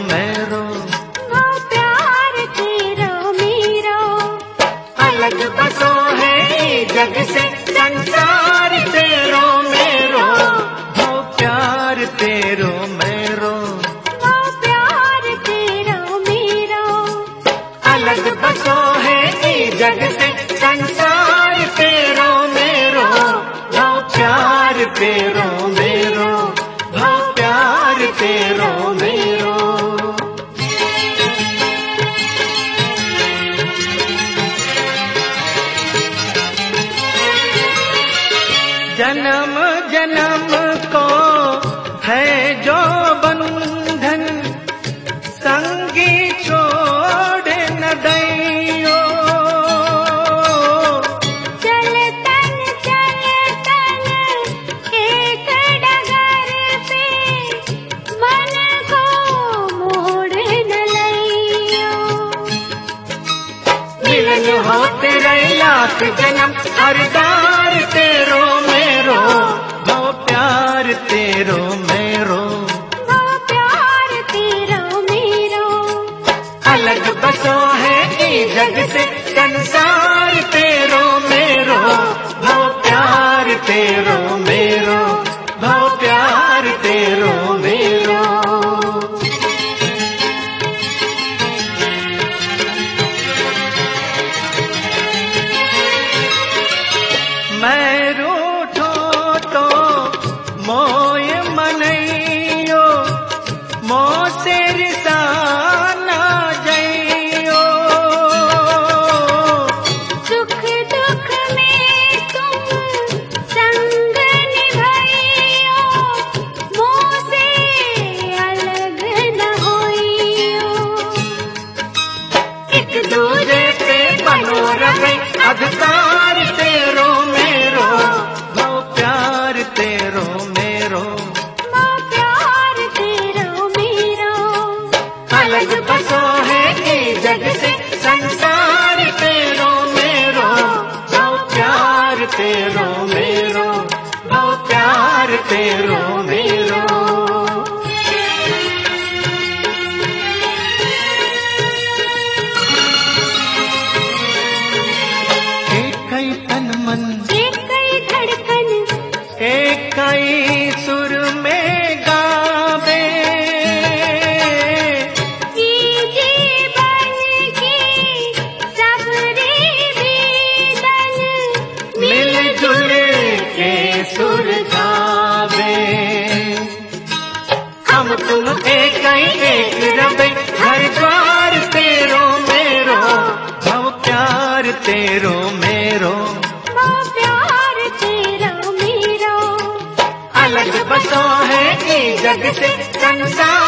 मेरो, वो प्यार तेरो मेरो। अलग बसो है जग से संसार तेरो मेरो, वो प्यार तेरो मेरो, वो प्यार तेरो मेरो। अलग बसो है जग से संसार तेरो मेरो, वो प्यार तेरो मेरो, वो प्यार तेरो मेरो। जन्म जन्म को है जो बंधन, संगी छोड़ न दैयो। चल तन एक डगर पे, मन को मोड़ न लइयो। मिलन होते रहे लाख जन्म, हरदार तेरो मेरो, वो प्यार तेरो मेरो, वो प्यार तेरो मेरो। अलग बसो है जग से संसार तेरो मेरो, वो प्यार तेरो मेरो, वो प्यार तेरो मेरो। मैं रूठो तो मोय मनइयो, मोसे रिसाना जइयो। सुख दुख में तुम संग निभाइयो, मोसे अलग न होइयो। एक दूजे पे बनो रहे अधिकार तेरो मेरो, वो प्यार तेरो मेरो, वो प्यार तेरो मेरो। अलग बसो है जग से संसार तेरो मेरो, वो प्यार तेरो मेरो, वो प्यार तेरो मेरो। एक ही तन मन, एक ही धड़कन, एक ही सुर में गावे, ये जीवन की सबरी बीदन, मिलजुल के सुर गावे। हम तुम एक ही एक रवे, हर द्वार तेरो मेरो, वो प्यार तेरो मेरो, वो प्यार तेरो मेरो। अलग बसो है जग से संसार